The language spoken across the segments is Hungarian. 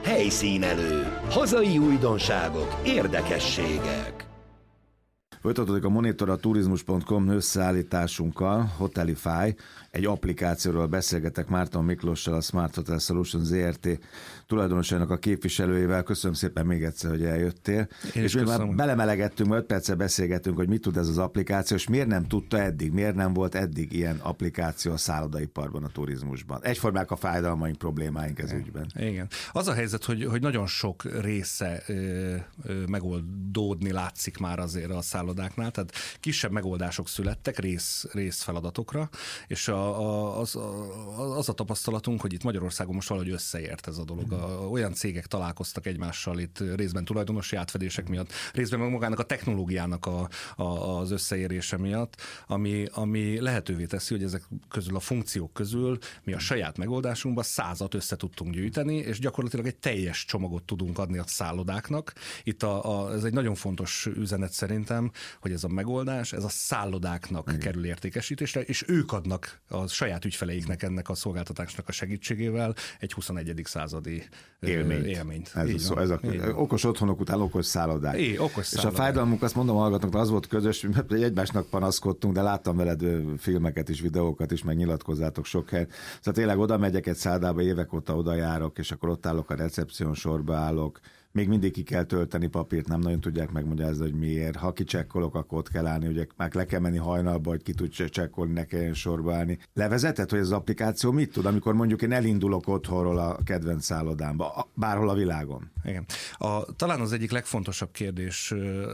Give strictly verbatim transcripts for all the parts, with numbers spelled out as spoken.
Helyszínelő. Hazai újdonságok, érdekességek. Folytatódik a Monitor a turizmus pont com összeállításunkkal, Hotelify. Egy applikációról beszélgetek Márton Miklóssal, a Smart Hotel Solutions zé er té tulajdonosának a képviselőjével. Köszönöm szépen még egyszer, hogy eljöttél. Én és mi már belemelegettünk, öt perccel beszélgetünk, hogy mit tud ez az applikáció, és miért nem tudta eddig, miért nem volt eddig ilyen applikáció a szállodaiparban, a turizmusban. Egyformák a fájdalmaink, problémáink ez ügyben. Igen. Az a helyzet, hogy, hogy nagyon sok része ö, ö, megoldódni látszik már azért a szállodáknál, tehát kisebb megoldások születtek rész, rész feladatokra, és a, a, az, a, az a tapasztalatunk, hogy itt Magyarországon most valahogy összeért ez a dolog. A, olyan cégek találkoztak egymással itt részben tulajdonosi átfedések miatt, részben meg magának a technológiának a, a, az összeérése miatt, ami, ami lehetővé teszi, hogy ezek közül a funkciók közül mi a saját megoldásunkban százat össze tudtunk gyűjteni, és gyakorlatilag egy teljes csomagot tudunk adni a szállodáknak. Itt a, a, ez egy nagyon fontos üzenet szerintem, hogy ez a megoldás, ez a szállodáknak Igen. kerül értékesítésre, és ők adnak a saját ügyfeleiknek ennek a szolgáltatásnak a segítségével egy huszonegyedik századi élményt. élményt. Ez, a szó, ez a okos otthonok után okos szállodák. É, okos szállodák. És a fájdalmunk, azt mondom hallgatóknak, az volt közös, hogy egymásnak panaszkodtunk, de láttam veled filmeket is, videókat is, meg nyilatkozzátok sok helyet. Szóval tényleg oda megyek egy szállodába, évek óta oda járok, és akkor ott állok a recepción, sorba állok. Még mindig ki kell tölteni papírt, nem nagyon tudják megmagyarázni, hogy miért. Ha kicsekkolok, akkor ott kell állni, ugye már le kell menni hajnalba, hogy ki tud csekkolni, ne kelljen sorba állni. Levezetett, hogy ez az applikáció mit tud, amikor mondjuk én elindulok otthonról a kedvenc szállodámba, bárhol a világon? Igen. A, talán az egyik legfontosabb kérdés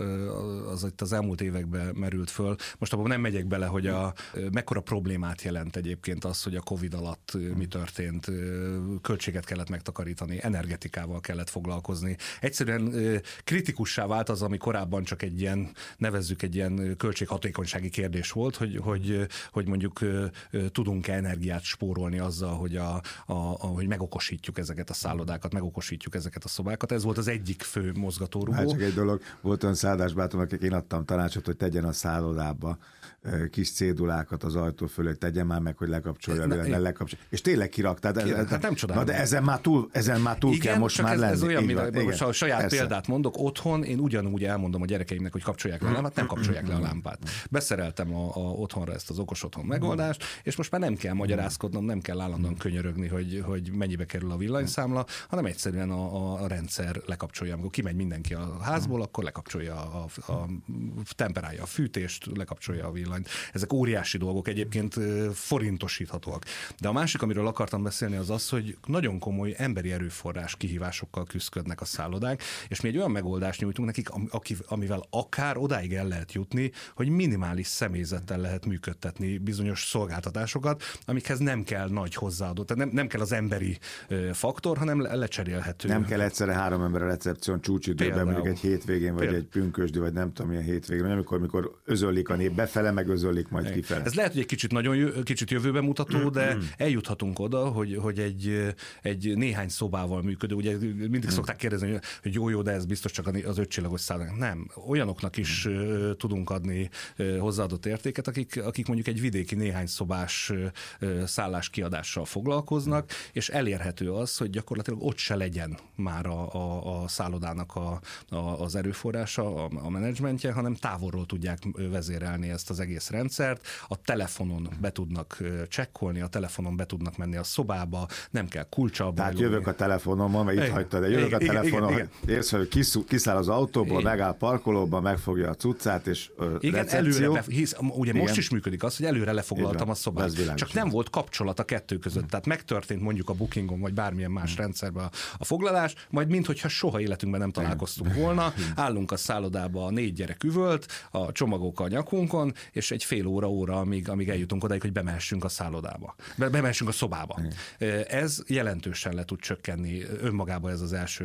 az itt az elmúlt években merült föl. Most abban nem megyek bele, hogy a mekkora problémát jelent egyébként az, hogy a Covid alatt mi történt, költséget kellett megtakarítani, energetikával kellett foglalkozni. Egyszerűen kritikussá vált az, ami korábban csak egy ilyen, nevezzük egy ilyen költséghatékonysági kérdés volt, hogy, hogy, hogy mondjuk tudunk-e energiát spórolni azzal, hogy, a, a, a, hogy megokosítjuk ezeket a szállodákat, megokosítjuk ezeket a szobákat. Ez volt az egyik fő mozgatórugó. Hát csak egy dolog, volt olyan szállodásbátom, akik én adtam tanácsot, hogy tegyen a szállodába kis cédulákat az ajtó fölé, tegyen már meg, hogy lekapcsolja, ne, ne lekapcsolja. És tényleg kiraktad. Ki, hát nem csodálom. Na de ezen már túl, ezen már túl Igen, kell most már ez, lenni. Ez olyan, mint van, most a saját persze. példát mondok, otthon én ugyanúgy elmondom a gyerekeimnek, hogy kapcsolják le a lámpát, nem kapcsolják le a lámpát. Beszereltem a, a otthonra ezt az okos otthon megoldást, és most már nem kell magyarázkodnom, nem kell állandóan könyörögni, hogy, hogy mennyibe kerül a villanyszámla, hanem egyszerűen a, a rendszer lekapcsolja. Amikor kimegy mindenki a házból, akkor lekapcsolja a, a temperálja a fűtést, lekapcsolja a villanyt. Ezek óriási dolgok, egyébként forintosíthatóak. De a másik, amiről akartam beszélni, az az, hogy nagyon komoly emberi erőforrás kihívásokkal küzdködnek a szállodák, és mi egy olyan megoldást nyújtunk nekik, amivel akár odáig el lehet jutni, hogy minimális személyzettel lehet működtetni bizonyos szolgáltatásokat, amikhez nem kell nagy hozzáadó, tehát nem, nem kell az emberi faktor, hanem lecserélhető. Nem kell egyszerre három ember a recepción csúcsidőben, mondjuk egy hétvégén, vagy Például. egy pünkösdi, vagy nem tudom milyen hétvégén, vagy amikor mikor özöllik a nép befele, meg özöllik majd kifele. Ez lehet, hogy egy kicsit nagyon kicsit jövőbe mutató, de eljuthatunk oda, hogy, hogy egy, egy néhány szobával működő, ugye mindig szokták kérdezni, hogy jó, jó, de ez biztos csak az ötcsillagos szállodák. Nem. Olyanoknak is uh, tudunk adni uh, hozzáadott értéket, akik, akik mondjuk egy vidéki néhány szobás uh, szállás kiadással foglalkoznak, és elérhető az, hogy gyakorlatilag ott se legyen már a, a, a szállodának a, a, az erőforrása, a, a menedzsmentje, hanem távolról tudják vezérelni ezt az egész rendszert. A telefonon be tudnak csekkolni, a telefonon be tudnak menni a szobába, nem kell kulccsal bajlódni. Tehát jövök a telefonomon, mert itt hagytad, de jövök a telefonon, igen, igen. Érsz, hogy kiszáll az autóból, igen. megáll parkolóban, megfogja a cuccát, és ö, igen, recepció. előre, hisz, ugye igen. most is működik az, hogy előre lefoglaltam a szobát. Csak nem volt kapcsolat a kettő között. Hmm. Tehát megtörtént mondjuk a Bookingon, vagy bármilyen más hmm. rendszerben a, a foglalás, majd minthogyha soha életünkben nem találkoztunk hmm. volna, állunk a szállodába, a négy gyerek üvölt, a csomagok a nyakunkon, és egy fél óra, óra, amíg, amíg eljutunk odaig, hogy bemehessünk a szállodába. Be, bemehessünk a szobába. Hmm. Ez jelentősen le tud csökkenni önmagában ez az első lépés,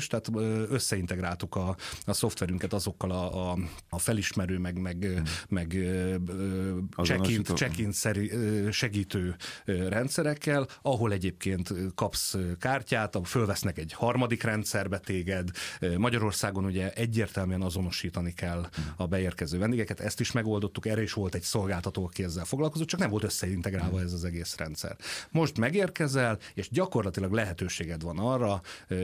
kérdés, tehát összeintegráltuk a, a szoftverünket azokkal a, a, a felismerő, meg, meg, hmm. meg check-in, check-in segítő rendszerekkel, ahol egyébként kapsz kártyát, fölvesznek egy harmadik rendszerbe téged. Magyarországon ugye egyértelműen azonosítani kell a beérkező vendégeket, ezt is megoldottuk, erre is volt egy szolgáltató, aki ezzel foglalkozott, csak nem volt összeintegrálva ez az egész rendszer. Most megérkezel, és gyakorlatilag lehetőséged van arra,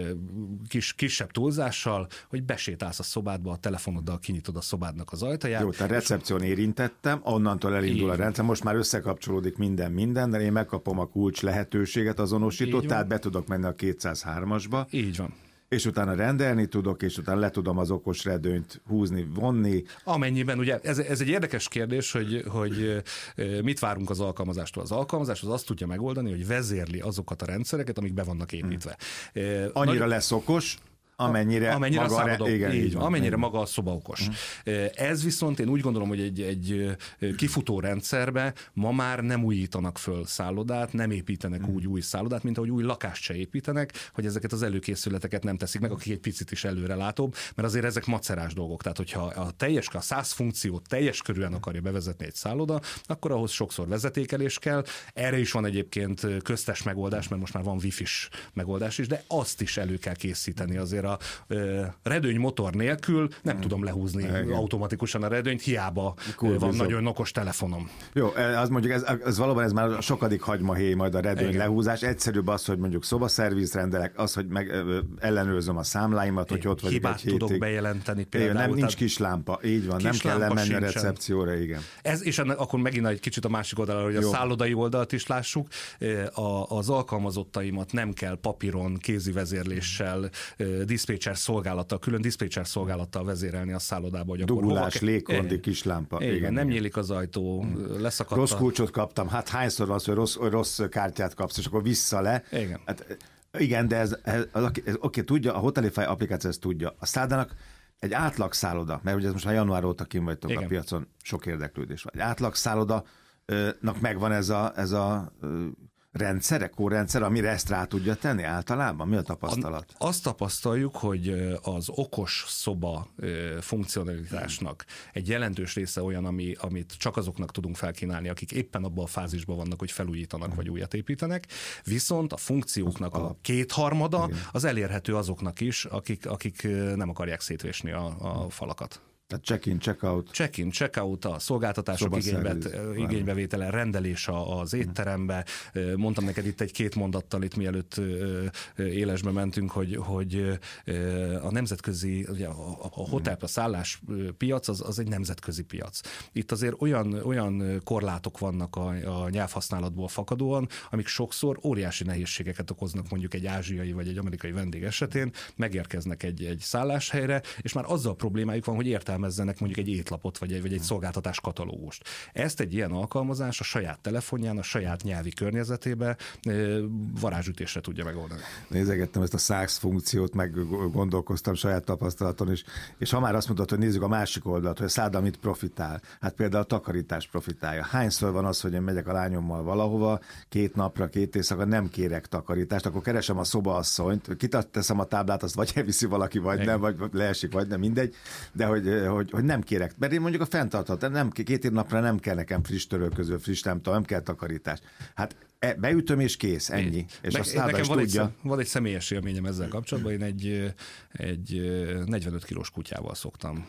kis, kisebb túlzással, hogy besétálsz a szobádba, a telefonoddal kinyitod a szobádnak az ajtaját. Jó, tehát recepción érintettem, onnantól elindul így a rendszer, most már összekapcsolódik minden minden, de én megkapom a kulcs lehetőséget azonosított, tehát be tudok menni a kétszázhármasba. Így van. És utána rendelni tudok, és utána le tudom az okos redőnyt húzni, vonni. Amennyiben, ugye ez, ez egy érdekes kérdés, hogy, hogy mit várunk az alkalmazástól. Az alkalmazás az azt tudja megoldani, hogy vezérli azokat a rendszereket, amik be vannak építve. Hmm. Annyira Nagy... lesz okos, amennyire, amennyire maga, a re... igen, így, van, amennyire igen. maga a szoba okos. Uh-huh. Ez viszont én úgy gondolom, hogy egy, egy kifutó rendszerbe ma már nem újítanak föl szállodát, nem építenek uh-huh. úgy új szállodát, mint ahogy új lakást se építenek, hogy ezeket az előkészületeket nem teszik meg, akik egy picit is előrelátóbb, mert azért ezek macerás dolgok. Tehát, hogyha a teljes, a száz funkciót teljes körűen akarja bevezetni egy szálloda, akkor ahhoz sokszor vezetékelés kell. Erre is van egyébként köztes megoldás, mert most már van wifi-s megoldás is, de azt is elő kell készíteni azért a redőny motor nélkül nem hmm. tudom lehúzni igen. automatikusan a redőnyt, hiába Kurvizó. Van nagyon okos telefonom. Jó, az mondjuk ez, ez valóban ez már sokadik hagymahéj majd a redőny igen. lehúzás. Egyszerűbb az, hogy mondjuk szobaszerviz rendelek, az, hogy meg ellenőrzöm a számláimat, hogy ott vagyok hibát egy hétig. tudok bejelenteni például. Igen, nem, nincs kis lámpa, így van, nem kell lemenni a recepcióra, igen. Ez, és ennek, akkor megint egy kicsit a másik oldalra, hogy a Jó. szállodai oldalt is lássuk, a, az alkalmazottaimat nem kell papíron, kézi vezérléssel, diszpécser szolgálattal, külön diszpécser szolgálattal vezérelni a szállodába. Hogy Dugulás, hova... légkondi, kis lámpa. Igen, igen, nem igen. nyílik az ajtó, leszakadt. Rossz kulcsot kaptam, hát hányszor van az, hogy rossz, rossz kártyát kapsz, és akkor vissza le. Igen. Hát, igen, de ez, ez, ez, ez oké, tudja, a Hotelify applikáció ezt tudja. A szállodának egy átlag szálloda, mert ugye ez most már január óta kim vagytok igen. a piacon, sok érdeklődés van. Egy átlag szállodanak megvan ez a, ez a rendszere, kórrendszer, amire ezt rá tudja tenni általában? Mi a tapasztalat? Azt tapasztaljuk, hogy az okos szoba funkcionalitásnak egy jelentős része olyan, ami, amit csak azoknak tudunk felkínálni, akik éppen abban a fázisban vannak, hogy felújítanak vagy újat építenek, viszont a funkcióknak a kétharmada az elérhető azoknak is, akik, akik nem akarják szétvésni a, a falakat. Tehát check-in, check-out. Check-in, check-out, a szolgáltatások igénybevétele, rendelés az étterembe. Mondtam neked itt egy-két mondattal, itt mielőtt élesbe mentünk, hogy, hogy a nemzetközi, ugye a hotel, a szállás piac az, az egy nemzetközi piac. Itt azért olyan, olyan korlátok vannak a, a nyelvhasználatból fakadóan, amik sokszor óriási nehézségeket okoznak mondjuk egy ázsiai vagy egy amerikai vendég esetén, megérkeznek egy, egy szálláshelyre, és már azzal problémájuk van, hogy értelme értelmezzenek mondjuk egy étlapot, vagy egy, vagy egy szolgáltatás katalógust. Ezt egy ilyen alkalmazás a saját telefonján, a saját nyelvi környezetébe varázsütésre tudja megoldani. Nézegettem ezt a száx funkciót, meg gondolkoztam saját tapasztalaton is, és ha már azt mondod, hogy nézzük a másik oldalt, hogy a szálloda mit profitál, hát például a takarítás profitálja. Hányszor van az, hogy én megyek a lányommal valahova, két napra, két éjszaka nem kérek takarítást, akkor keresem a szobaasszonyt, kiteszem a táblát, azt vagy elviszi valaki, vagy igen. nem, vagy leesik, vagy nem, mindegy, de hogy Hogy, hogy nem kérek, mert én mondjuk a fenntartható, nem, két év napra nem kell nekem friss törölköző, friss nem tudom, nem kell takarítás. Hát beütöm és kész, ennyi. É. És Meg, a szálloda is van tudja. Egy, van egy személyes élményem ezzel kapcsolatban, én egy, egy negyvenöt kilós kutyával szoktam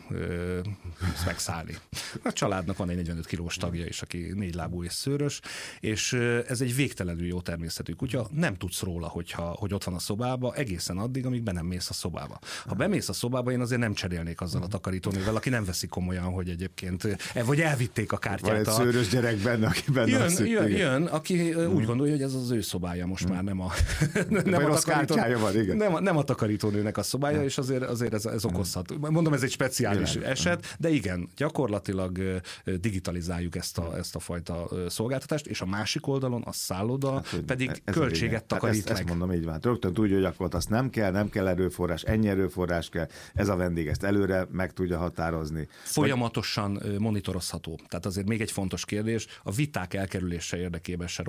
ezt megszállni. A családnak van egy negyvenöt kilós tagja is, aki négy lábú és szőrös, és ez egy végtelenül jó természetű kutya, nem tudsz róla, hogyha, hogy ott van a szobába, egészen addig, amíg be nem mész a szobába. Ha bemész a szobába, én azért nem cserélnék azzal a takarítónővel, aki nem veszi komolyan, hogy egyébként, vagy elvitték a kártyát. Van egy a... szőrös gyerek benne, aki benne jön, az jön, jön, aki úgy gondolja, hogy ez az ő szobája most már, nem a, nem a, takarító, van, igen. nem a, nem a takarítónőnek a szobája, és azért, azért ez, ez okozhat. Mondom, ez egy speciális igen. eset, de igen, gyakorlatilag digitalizáljuk ezt a, ezt a fajta szolgáltatást, és a másik oldalon a szálloda hát, pedig költséget takarít hát ezt, meg. Ezt mondom, így van. Rögtön tudja, hogy akkor azt nem kell, nem kell erőforrás, ennyi erőforrás kell, ez a vendég ezt előre meg tudja határozni. Folyamatosan vagy... monitorozható. Tehát azért még egy fontos kérdés, a viták elkerülése érdekében se rossz az,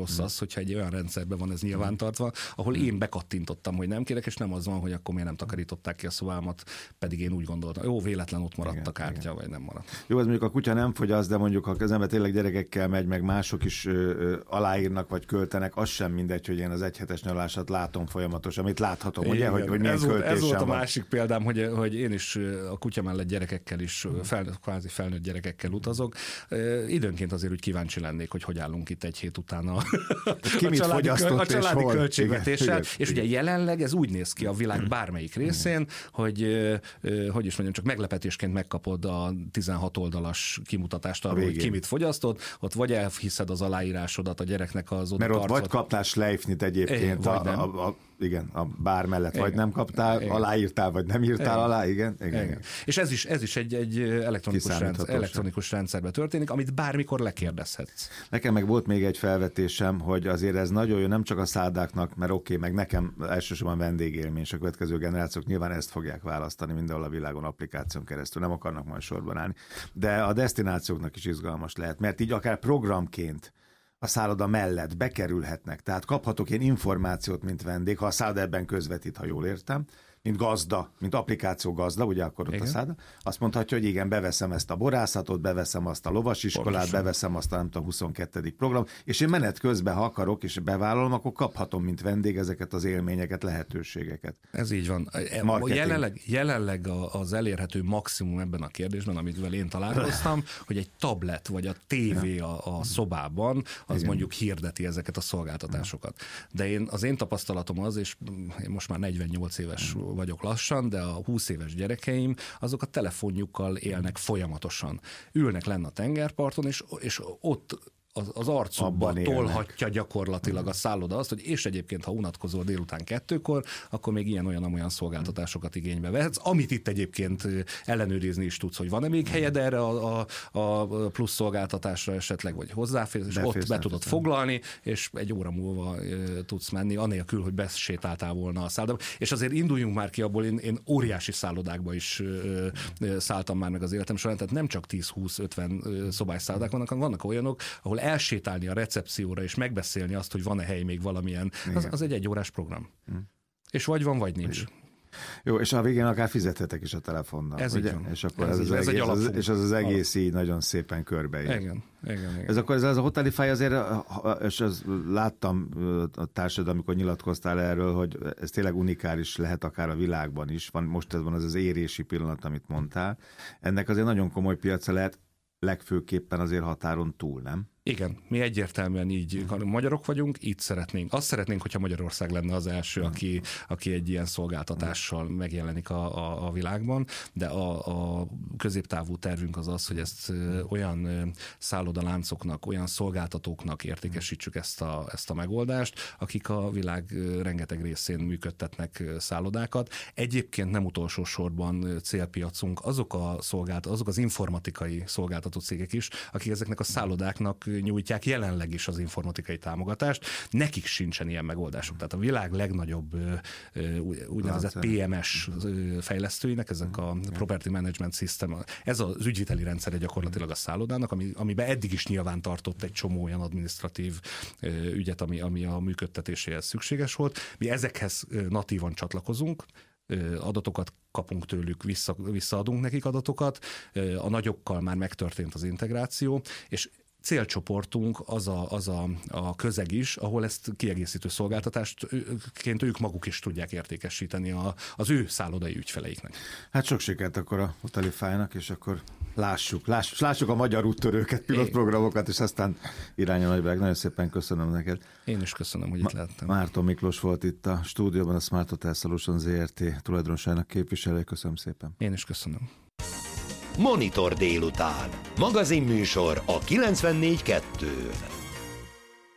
hogyha egy olyan rendszerben van ez nyilvántartva, ahol én bekattintottam, hogy nem kérek, és nem az van, hogy akkor miért nem takarították ki a szobámat, pedig én úgy gondoltam, jó, véletlen ott maradt igen, a kártya, igen. vagy nem maradt. Jó, ez mondjuk a kutya nem fogyaszt, de mondjuk ha az ember tényleg gyerekekkel megy, meg mások is ö, ö, aláírnak vagy költenek, az sem mindegy, hogy én az egyhetes nyaralását látom folyamatosan, amit láthatom, ugye, hogy, hogy milyen ez volt, ez volt a van. másik példám, hogy, hogy én is a kutya mellett gyerekekkel is, fel, kvázi felnőtt gyerekekkel utazok. Időnként azért úgy kíváncsi lennék, hogy hogy állunk itt egy hét után a, Ki a mit családi, a családi költségvetéssel. Igen, és igen. ugye jelenleg ez úgy néz ki a világ bármelyik részén, hogy hogy is mondjam, csak meglepetésként megkapod a tizenhat oldalas kimutatást arról, hogy ki mit fogyasztott, ott vagy elhiszed az aláírásodat a gyereknek az oda Mert ott vagy kaptál Schleifnit egyébként a, a, a, igen, a bár mellett, igen. vagy nem kaptál, igen. aláírtál, vagy nem írtál igen. alá, igen. igen, igen. igen. És ez is, ez is egy, egy elektronikus, rendszer, elektronikus rendszerben történik, amit bármikor lekérdezhetsz. Nekem meg volt még egy felvetésem, hogy azért ez nagyon jó, nem csak a száldáknak, mert oké, okay, meg nekem elsősorban vendégélmény, és a következő generációk nyilván ezt fogják választani mindenhol a világon applikáción keresztül, nem akarnak majd sorban állni. De a desztinációknak is izgalmas lehet, mert így akár programként a szálloda mellett bekerülhetnek. Tehát kaphatok én információt, mint vendég, ha a szálloda ebben közvetít, ha jól értem, mint gazda, mint applikáció gazda, ugye akkor ott igen. a szálloda, azt mondhatja, hogy igen, beveszem ezt a borászatot, beveszem azt a lovasiskolát, Pontosan. beveszem azt a nem tudom, huszonkettedik program, és én menet közben, ha akarok, és bevállalom, akkor kaphatom, mint vendég ezeket az élményeket, lehetőségeket. Ez így van. Jelenleg, jelenleg az elérhető maximum ebben a kérdésben, amivel én találkoztam, hogy egy tablet vagy a tévé a, a szobában, az igen. mondjuk hirdeti ezeket a szolgáltatásokat. De én, az én tapasztalatom az, és én most már negyvennyolc éves vagyok lassan, de a húsz éves gyerekeim, azok a telefonjukkal élnek folyamatosan. Ülnek lenn a tengerparton, és, és ott az, az arcukba tolhatja gyakorlatilag a szálloda azt, hogy és egyébként, ha unatkozol délután kettőkor, akkor még ilyen-olyan-olyan szolgáltatásokat igénybe vehetsz, amit itt egyébként ellenőrizni is tudsz, hogy van-e még helyed erre a, a, a plusz szolgáltatásra esetleg, vagy hozzáférsz, és ott be tudod foglalni, és egy óra múlva e, tudsz menni, anélkül, hogy besétáltál volna a szállodába. És azért induljunk már ki abból, én, én óriási szállodákba is e, e, szálltam már meg az életem során, tehát nem csak tíz, húsz, ötven szobás szállodák vannak, hanem vannak olyanok, ahol elsétálni a recepcióra és megbeszélni azt, hogy van-e hely még valamilyen, az, az egy egyórás program. Mm. És vagy van, vagy nincs. Jó, és a végén akár fizethetek is a telefonnal. Ez ugye? így van. És akkor ez, ez, az ez, egész, egy az, és az az egész így nagyon szépen körbeír. Igen. Igen, igen. Ez akkor ez, ez a Hotelify azért, és az, láttam a társad, amikor nyilatkoztál erről, hogy ez tényleg unikális lehet akár a világban is. Van, most ez van az az érési pillanat, amit mondtál. Ennek azért nagyon komoly piaca lehet, legfőképpen azért határon túl, nem? Igen, mi egyértelműen így magyarok vagyunk, így szeretnénk. Azt szeretnénk, hogyha Magyarország lenne az első, aki, aki egy ilyen szolgáltatással megjelenik a, a, a világban, de a, a középtávú tervünk az az, hogy ezt olyan szállodaláncoknak, olyan szolgáltatóknak értékesítsük ezt a, ezt a megoldást, akik a világ rengeteg részén működtetnek szállodákat. Egyébként nem utolsó sorban célpiacunk azok, a szolgált, azok az informatikai szolgáltató cégek is, akik ezeknek a szállodáknak nyújtják jelenleg is az informatikai támogatást. Nekik sincsen ilyen megoldásuk. Tehát a világ legnagyobb úgynevezett pé em es fejlesztőinek, ezek a Property Management System, ez az ügyviteli rendszere gyakorlatilag a szállodának, ami, amiben eddig is nyilván tartott egy csomó olyan administratív ügyet, ami, ami a működtetéséhez szükséges volt. Mi ezekhez natívan csatlakozunk, adatokat kapunk tőlük, vissza, visszaadunk nekik adatokat, a nagyokkal már megtörtént az integráció, és célcsoportunk az a, az a, a közeg is, ahol ezt kiegészítő szolgáltatásként ők maguk is tudják értékesíteni a, az ő szállodai ügyfeleiknek. Hát sok sikert akkor a Hotelify-nak, és akkor lássuk, lássuk, lássuk a magyar úttörőket, pilotprogramokat, és aztán irány a nagyvilág. Nagyon szépen köszönöm neked. Én is köszönöm, hogy itt lehettem. Márton Miklós volt itt a stúdióban, a Smart Hotel Solutions zé er té tulajdonosának képviselője. Köszönöm szépen. Én is köszönöm. Monitor délután. Magazinműsor a kilencvennégy kettő.